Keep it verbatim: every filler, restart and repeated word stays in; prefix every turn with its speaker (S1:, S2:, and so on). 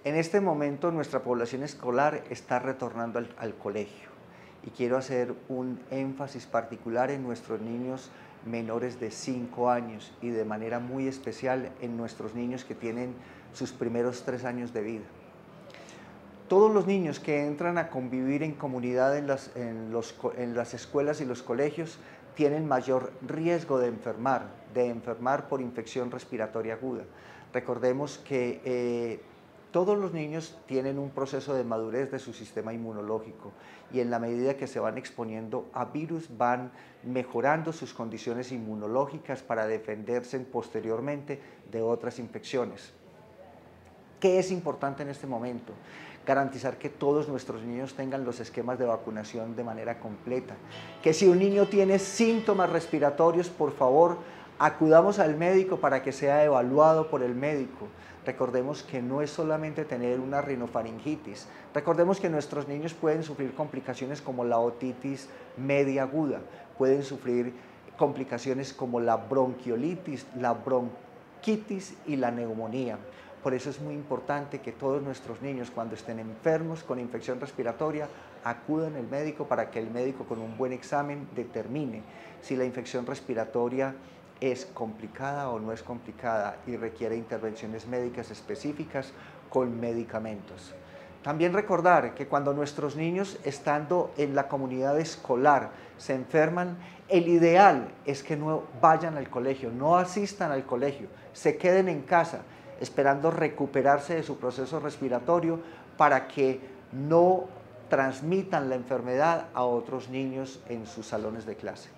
S1: En este momento nuestra población escolar está retornando al, al colegio y quiero hacer un énfasis particular en nuestros niños menores de cinco años y de manera muy especial en nuestros niños que tienen sus primeros tres años de vida. Todos los niños que entran a convivir en comunidad en las, en los, en las escuelas y los colegios tienen mayor riesgo de enfermar, de enfermar por infección respiratoria aguda. Recordemos que eh, todos los niños tienen un proceso de madurez de su sistema inmunológico y en la medida que se van exponiendo a virus van mejorando sus condiciones inmunológicas para defenderse posteriormente de otras infecciones. ¿Qué es importante en este momento? Garantizar que todos nuestros niños tengan los esquemas de vacunación de manera completa. Que si un niño tiene síntomas respiratorios, por favor, acudamos al médico para que sea evaluado por el médico. Recordemos que no es solamente tener una rinofaringitis. Recordemos que nuestros niños pueden sufrir complicaciones como la otitis media aguda, pueden sufrir complicaciones como la bronquiolitis, la bronquitis y la neumonía. Por eso es muy importante que todos nuestros niños, cuando estén enfermos con infección respiratoria, acudan al médico para que el médico con un buen examen determine si la infección respiratoria es complicada o no es complicada y requiere intervenciones médicas específicas con medicamentos. También recordar que cuando nuestros niños, estando en la comunidad escolar, se enferman, el ideal es que no vayan al colegio, no asistan al colegio, se queden en casa, esperando recuperarse de su proceso respiratorio para que no transmitan la enfermedad a otros niños en sus salones de clase.